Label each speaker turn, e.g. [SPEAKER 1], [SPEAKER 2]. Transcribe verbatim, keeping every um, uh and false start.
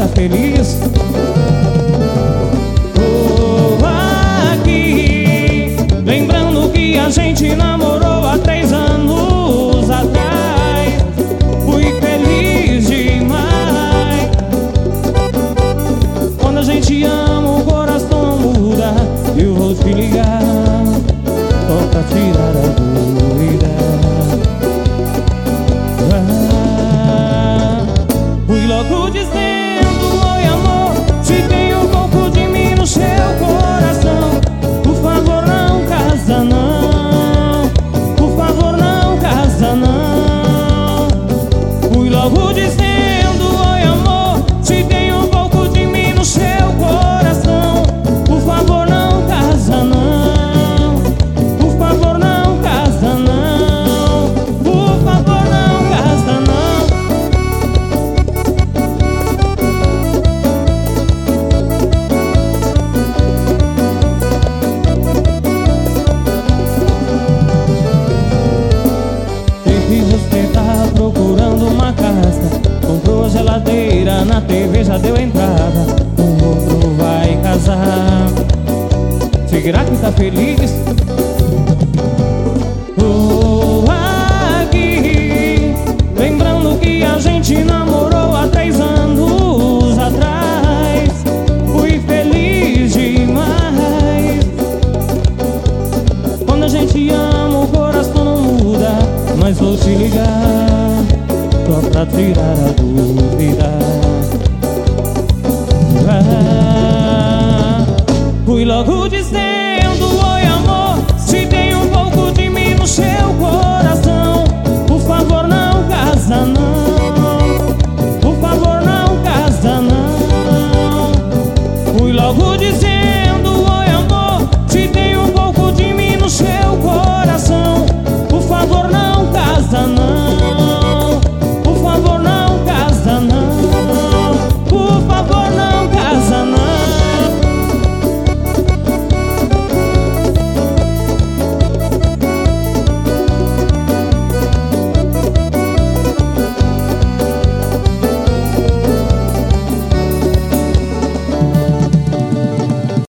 [SPEAKER 1] tá feliz? Tô aqui, lembrando que a gente namorou há três anos atrás. Fui feliz demais. Quando a gente ama, o coração muda. Eu vou te ligar só pra tirar a dúvida. Ah, fui logo dizendo: oi amor, se tem um pouco de mim no seu coração, por favor não casa não, por favor não casa não. Fui logo dizendo: oi amor, se tem um pouco de mim no seu coração, por favor não casa não, por favor não casa não, por favor não casa não. Sei que você tá procurando uma casa, comprou geladeira, na T V já deu entrada, o outro vai casar. Será que tá feliz? Tô aqui, lembrando que a gente namorou há três anos atrás. Fui feliz demais. Quando a gente ama, o coração não muda. Mas vou te ligar só pra tirar a dúvida. Ah, fui logo dizendo: oi amor, se tem um pouco de mim no seu coração,